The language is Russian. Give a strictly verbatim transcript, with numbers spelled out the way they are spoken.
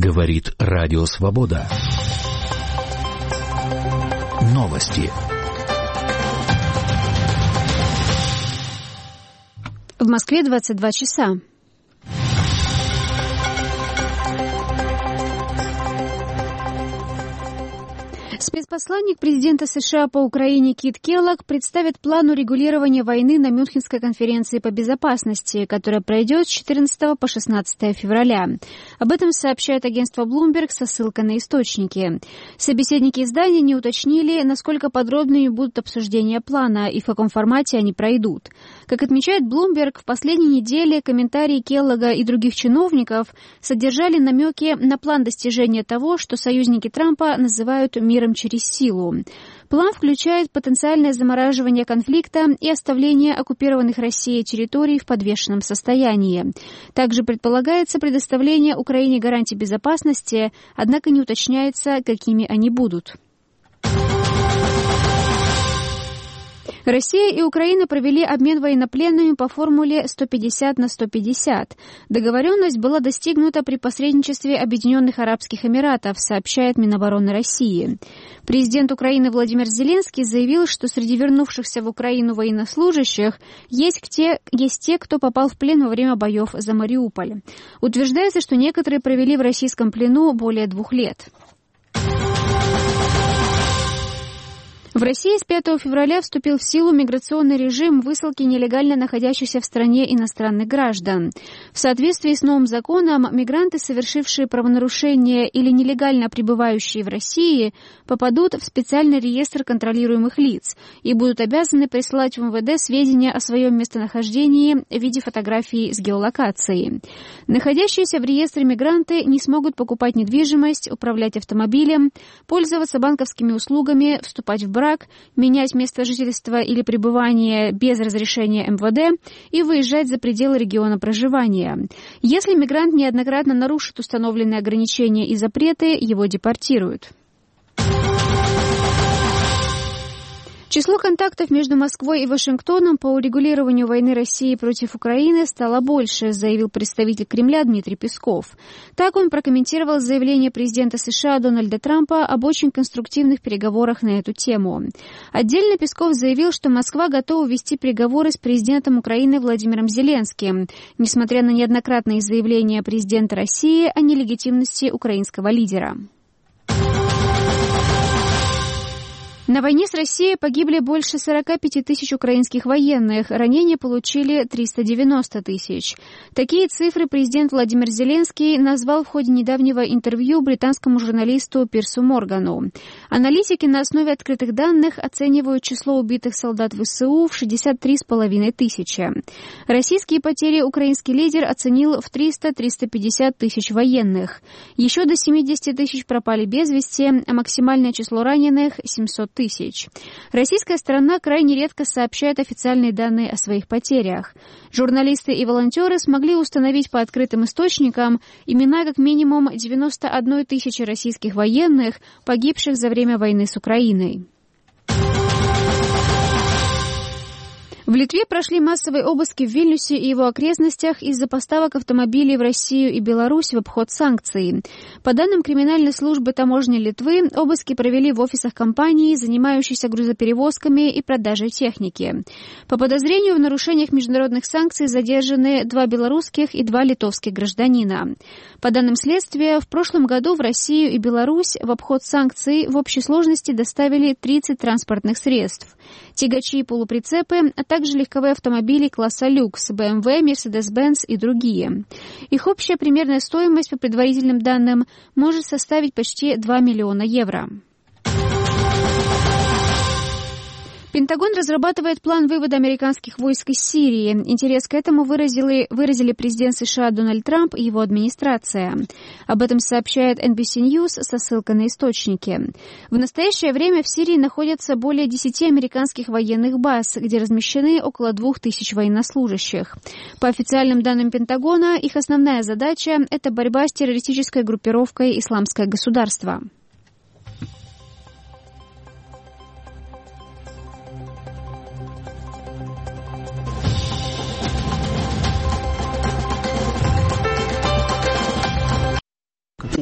Говорит Радио Свобода. Новости. В Москве двадцать два часа. Спецпосланник президента США по Украине Кит Келлог представит план урегулирования войны на Мюнхенской конференции по безопасности, которая пройдет с четырнадцатого по шестнадцатое февраля. Об этом сообщает агентство Bloomberg со ссылкой на источники. Собеседники издания не уточнили, насколько подробными будут обсуждения плана и в каком формате они пройдут. Как отмечает Bloomberg, в последней неделе комментарии Келлога и других чиновников содержали намеки на план достижения того, что союзники Трампа называют миром через силу. План включает потенциальное замораживание конфликта и оставление оккупированных Россией территорий в подвешенном состоянии. Также предполагается предоставление Украине гарантий безопасности, однако не уточняется, какими они будут. Россия и Украина провели обмен военнопленными по формуле сто пятьдесят на сто пятьдесят. Договоренность была достигнута при посредничестве Объединенных Арабских Эмиратов, сообщает Минобороны России. Президент Украины Владимир Зеленский заявил, что среди вернувшихся в Украину военнослужащих есть те, есть те, кто попал в плен во время боев за Мариуполь. Утверждается, что некоторые провели в российском плену более двух лет. В России с пятого февраля вступил в силу миграционный режим высылки нелегально находящихся в стране иностранных граждан. В соответствии с новым законом, мигранты, совершившие правонарушения или нелегально пребывающие в России, попадут в специальный реестр контролируемых лиц и будут обязаны присылать в эм вэ дэ сведения о своем местонахождении в виде фотографий с геолокацией. Находящиеся в реестре мигранты не смогут покупать недвижимость, управлять автомобилем, пользоваться банковскими услугами, вступать в брак, менять место жительства или пребывания без разрешения эм вэ дэ и выезжать за пределы региона проживания. Если мигрант неоднократно нарушит установленные ограничения и запреты, его депортируют. Число контактов между Москвой и Вашингтоном по урегулированию войны России против Украины стало больше, заявил представитель Кремля Дмитрий Песков. Так он прокомментировал заявление президента США Дональда Трампа об очень конструктивных переговорах на эту тему. Отдельно Песков заявил, что Москва готова вести переговоры с президентом Украины Владимиром Зеленским, несмотря на неоднократные заявления президента России о нелегитимности украинского лидера. На войне с Россией погибли больше сорок пять тысяч украинских военных, ранения получили триста девяносто тысяч. Такие цифры президент Владимир Зеленский назвал в ходе недавнего интервью британскому журналисту Пирсу Моргану. Аналитики на основе открытых данных оценивают число убитых солдат ВСУ в шестьдесят три с половиной тысячи. Российские потери украинский лидер оценил в триста - триста пятьдесят тысяч военных. Еще до семидесяти тысяч пропали без вести, а максимальное число раненых – семьсот тысяч. Российская сторона крайне редко сообщает официальные данные о своих потерях. Журналисты и волонтеры смогли установить по открытым источникам имена как минимум девяноста одной тысячи российских военных, погибших за время войны с Украиной. В Литве прошли массовые обыски в Вильнюсе и его окрестностях из-за поставок автомобилей в Россию и Беларусь в обход санкций. По данным криминальной службы таможни Литвы, обыски провели в офисах компании, занимающейся грузоперевозками и продажей техники. По подозрению в нарушениях международных санкций задержаны два белорусских и два литовских гражданина. По данным следствия, в прошлом году в Россию и Беларусь в обход санкций в общей сложности доставили тридцать транспортных средств. Тягачи и полуприцепы, а также легковые автомобили класса люкс, бэ эм вэ, Mercedes-Benz и другие. Их общая примерная стоимость, по предварительным данным, может составить почти два миллиона евро. Пентагон разрабатывает план вывода американских войск из Сирии. Интерес к этому выразили, выразили президент США Дональд Трамп и его администрация. Об этом сообщает эн би си News со ссылкой на источники. В настоящее время в Сирии находятся более десяти американских военных баз, где размещены около двух тысяч военнослужащих. По официальным данным Пентагона, их основная задача – это борьба с террористической группировкой «Исламское государство».